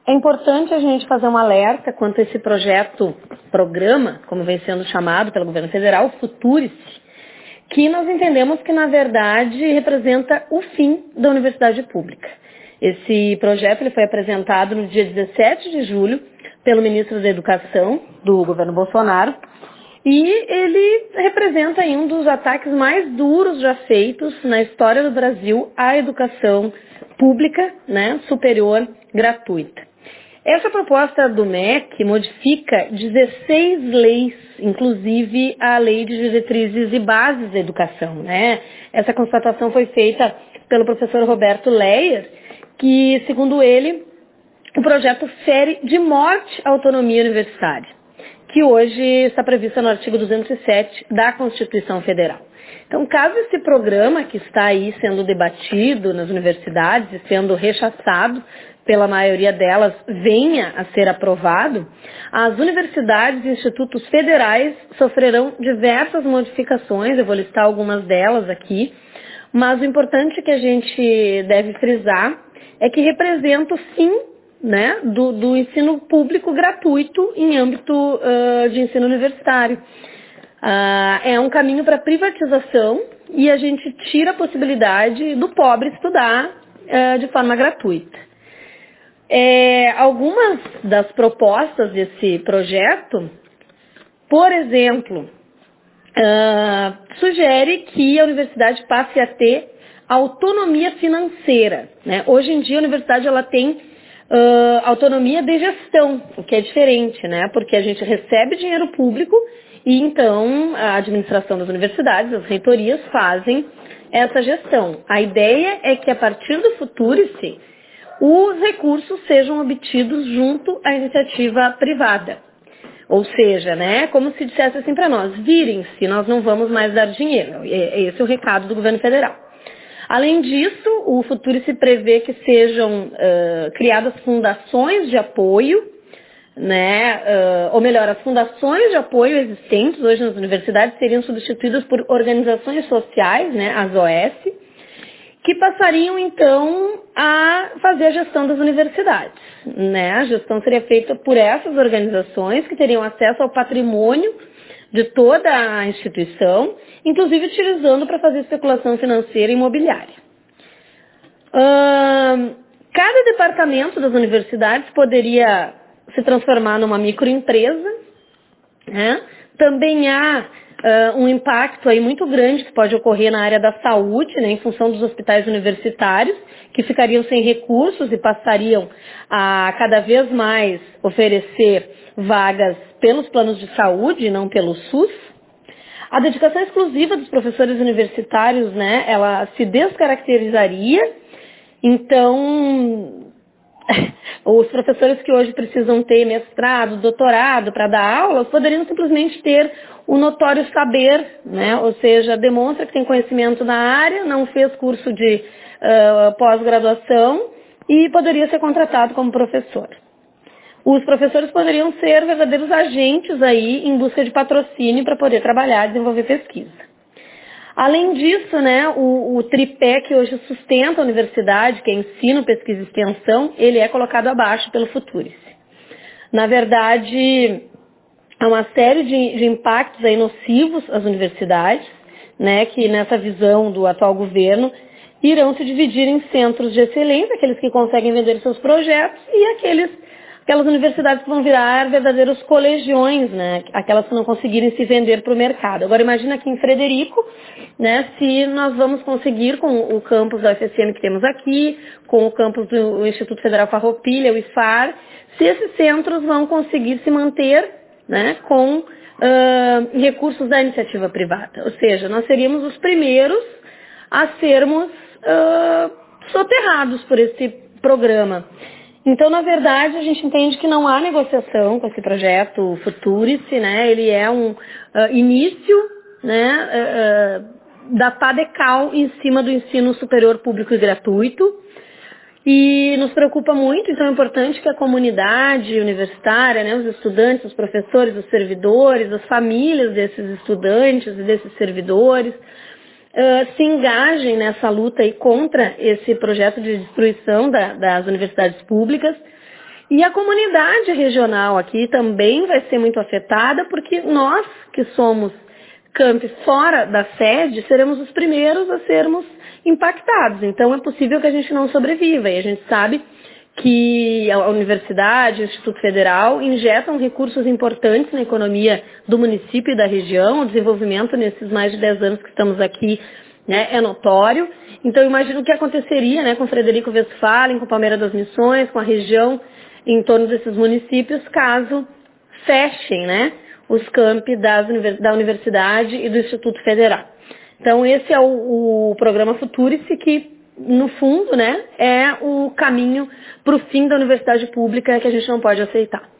É importante a gente fazer um alerta quanto a esse programa, como vem sendo chamado pelo governo federal, Futurice, que nós entendemos que, na verdade, representa o fim da universidade pública. Esse projeto ele foi apresentado no dia 17 de julho pelo ministro da Educação do governo Bolsonaro e ele representa aí um dos ataques mais duros já feitos na história do Brasil à educação pública, né, superior, gratuita. Essa proposta do MEC modifica 16 leis, inclusive a Lei de Diretrizes e Bases da Educação, né? Essa constatação foi feita pelo professor Roberto Leyer, que, segundo ele, o projeto fere de morte a autonomia universitária, que hoje está prevista no artigo 207 da Constituição Federal. Então, caso esse programa que está aí sendo debatido nas universidades e sendo rechaçado pela maioria delas, venha a ser aprovado, as universidades e institutos federais sofrerão diversas modificações, eu vou listar algumas delas aqui, mas o importante que a gente deve frisar é que representa o fim, né, do ensino público gratuito em âmbito de ensino universitário. É um caminho para privatização e a gente tira a possibilidade do pobre estudar de forma gratuita. Algumas das propostas desse projeto, por exemplo, sugere que a universidade passe a ter autonomia financeira, né? Hoje em dia a universidade ela tem autonomia de gestão, o que é diferente, né? Porque a gente recebe dinheiro público e então a administração das universidades, as reitorias fazem essa gestão. A ideia é que a partir do Futurice, os recursos sejam obtidos junto à iniciativa privada. Ou seja, né, como se dissesse assim para nós, virem-se, nós não vamos mais dar dinheiro. Esse é o recado do governo federal. Além disso, o Futurice prevê que sejam criadas fundações de apoio, né, ou melhor, as fundações de apoio existentes hoje nas universidades seriam substituídas por organizações sociais, né, as OS, que passariam, então, a fazer a gestão das universidades, né? A gestão seria feita por essas organizações que teriam acesso ao patrimônio de toda a instituição, inclusive utilizando para fazer especulação financeira e imobiliária. Cada departamento das universidades poderia se transformar numa microempresa, né? Também há um impacto aí muito grande que pode ocorrer na área da saúde, né, em função dos hospitais universitários, que ficariam sem recursos e passariam a cada vez mais oferecer vagas pelos planos de saúde e não pelo SUS. A dedicação exclusiva dos professores universitários, né, ela se descaracterizaria. Então, os professores que hoje precisam ter mestrado, doutorado para dar aulas, poderiam simplesmente ter o notório saber, né? Ou seja, demonstra que tem conhecimento na área, não fez curso de pós-graduação e poderia ser contratado como professor. Os professores poderiam ser verdadeiros agentes aí em busca de patrocínio para poder trabalhar e desenvolver pesquisa. Além disso, né, o tripé que hoje sustenta a universidade, que é ensino, pesquisa e extensão, ele é colocado abaixo pelo Futurice. Na verdade, há uma série de impactos aí nocivos às universidades, né, que nessa visão do atual governo irão se dividir em centros de excelência, aqueles que conseguem vender seus projetos, e aquelas universidades que vão virar verdadeiros colegiões, né, aquelas que não conseguirem se vender para o mercado. Agora imagina aqui em Frederico, né, se nós vamos conseguir com o campus da UFSM que temos aqui, com o campus do Instituto Federal Farroupilha, o IFAR, se esses centros vão conseguir se manter, né, com recursos da iniciativa privada. Ou seja, nós seríamos os primeiros a sermos soterrados por esse programa. Então, na verdade, a gente entende que não há negociação com esse projeto Futurice, né? Ele é um início, né, da pá de cal em cima do ensino superior público e gratuito. E nos preocupa muito, então é importante que a comunidade universitária, né, os estudantes, os professores, os servidores, as famílias desses estudantes e desses servidores se engajem nessa luta aí contra esse projeto de destruição das universidades públicas E a comunidade regional aqui também vai ser muito afetada, porque nós, que somos campi fora da sede, seremos os primeiros a sermos impactados. Então é possível que a gente não sobreviva. E a gente sabe que a universidade, o Instituto Federal injetam recursos importantes na economia do município e da região. O desenvolvimento nesses mais de 10 anos que estamos aqui, né, é notório. Então imagino o que aconteceria, né, com Frederico Westphalen, com Palmeira das Missões, com a região em torno desses municípios, caso fechem, né, os campi da universidade e do Instituto Federal. Então esse é o programa Futurice, que no fundo, né, é o caminho para o fim da universidade pública, que a gente não pode aceitar.